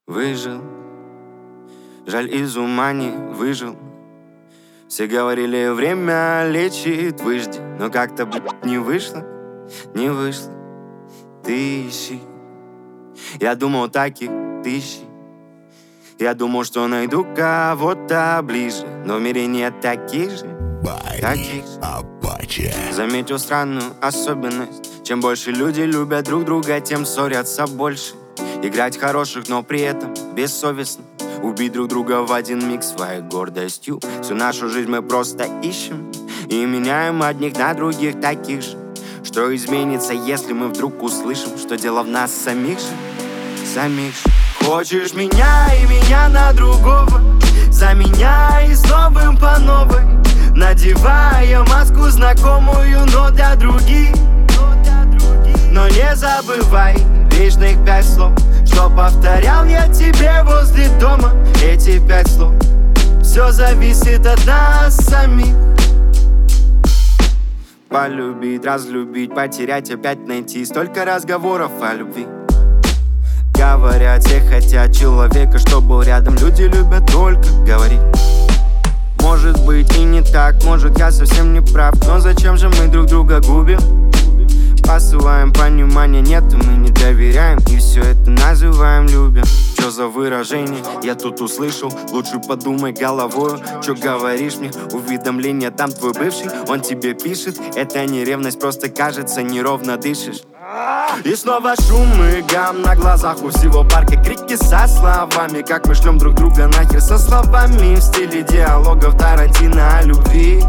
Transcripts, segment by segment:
Выжил, жаль, из ума не выжил. Все говорили, время лечит, выжди. Но как-то, не вышло, не вышло. Ты ищи. Я думал, таких тысячи. Я думал, что найду кого-то ближе, но в мире нет таких же. Заметил странную особенность: чем больше люди любят друг друга, тем ссорятся больше. Играть хороших, но при этом бессовестно. Убить друг друга в один миг своей гордостью. Всю нашу жизнь мы просто ищем и меняем одних на других таких же. Что изменится, если мы вдруг услышим, что дело в нас самих же? Хочешь меня и меня на другого, заменяй с новым по новой, надевая маску знакомую, но для других. Но не забывай вечных 5 слов, что повторял я тебе возле дома. Эти 5 слов: все зависит от нас самих. Полюбить, разлюбить, потерять, опять найти. Столько разговоров о любви. Говорят, все хотят человека, что был рядом. Люди любят только говорить. Может быть и не так, может я совсем не прав, но зачем же мы друг друга губим? Посылаем понимания, нет, и мы не доверяем, и все это называем любим. Что за выражение я тут услышал? Лучше подумай головою, что говоришь мне. Уведомление, там твой бывший, он тебе пишет. Это не ревность, просто кажется, неровно дышишь. И снова шум и гам на глазах у всего парка. Крики со словами, как мы шлем друг друга нахер. Со словами в стиле диалогов Тарантино о любви.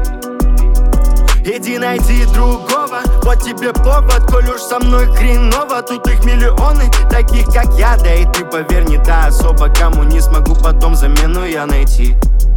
Иди найди другого, вот тебе повод, коль уж со мной хреново. Тут их миллионы, таких как я, да и ты, поверь, не та особо, кому не смогу потом замену я найти.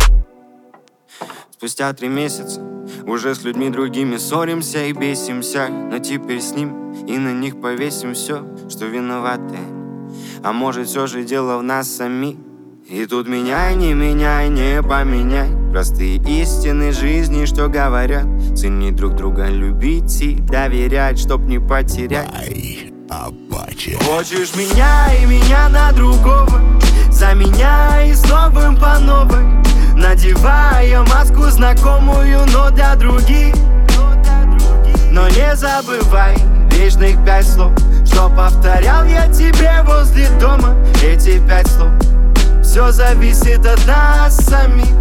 Спустя 3 месяца уже с людьми другими ссоримся и бесимся, но теперь с ним и на них повесим все, что виноваты. А может, все же дело в нас самих. И тут меняй, не поменяй простые истины жизни, что говорят: ценить друг друга, любить и доверять, чтоб не потерять. Хочешь меня и меня на другого, заменяй с новым по новой, надевая маску знакомую, но для других. Но не забывай вечных 5 слов, что повторял я тебе возле дома. Эти 5 слов: все зависит от нас самих.